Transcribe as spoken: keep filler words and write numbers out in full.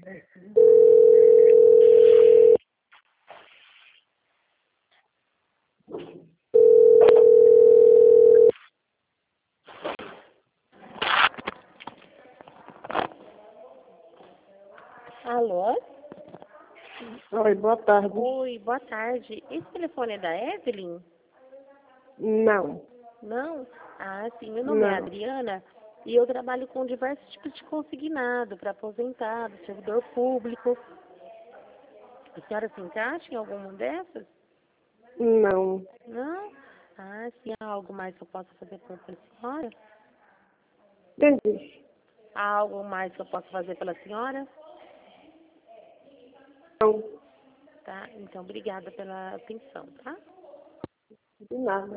Alô? Oi, boa tarde. Oi, boa tarde. Esse telefone é da Evelyn? Não, Não? Ah, sim, meu nome é não. Adriana e eu trabalho com diversos tipos de consignado para aposentado, servidor público. A senhora se encaixa em alguma dessas? Não. Não? Ah, sim, há algo mais que eu possa fazer pela senhora? Entendi. Há algo mais que eu possa fazer pela senhora? Não, Tá, então obrigada pela atenção, tá? de nada.